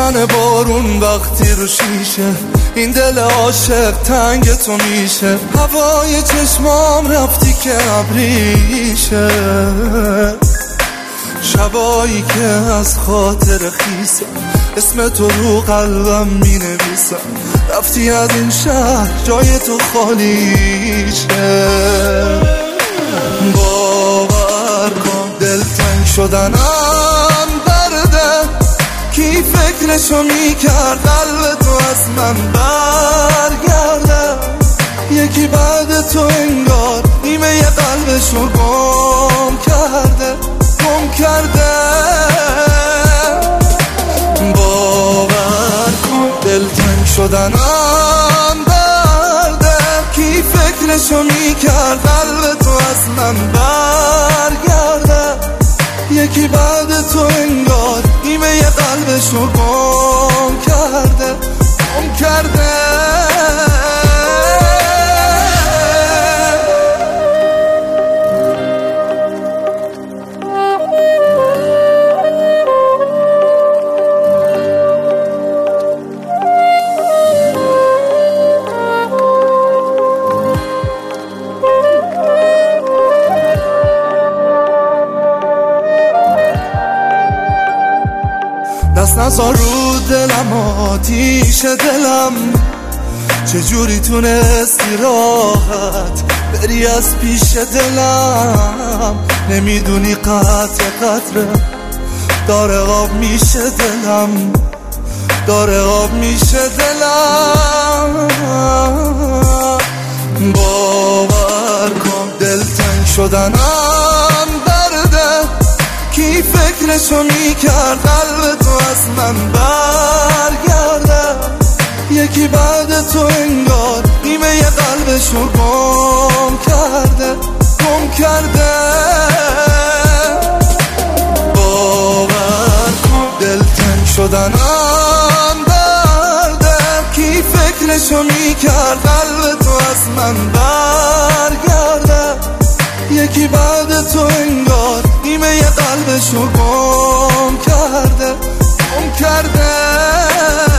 میزنه بارون وقتی رو شیشه، این دل عاشق تنگ تو میشه. هوای چشمام رفتی که ابریشه، شبایی که از خاطر خیسم اسم تو رو قلبم می نویسم. رفتی از این شهر جای تو خالیشه. باور کن دلتنگ شدنم درده، کی فکرشو میکرد قلب تو از من برگرده. یکی بعد تو انگار نیمه ی قلبشو گم کرده. باور کن دلتنگ شدنم درده، کی فکرشو میکرد قلب تو از من برگرده. یکی بعد تو انگار نیمه ی قلبشو گم کرده. دست نزار رو دلم آتیش دلم، چجوری تونستی راحت بری از پیش دلم. نمیدونی قطره قطره داره آب میشه دلم، داره آب میشه دلم. باور کن دلتنگ شدنم درده، کی فکرشو میکرد قلب تو از من برگرده. یکی بعد تو انگار نیمه ی قلبشو گم کرده. باور کن دلتنگ شدنم درده، کی فکرشو میکرد قلب تو از من برگرده. یکی بعد تو انگار نیمه ی قلبشو گم کرده.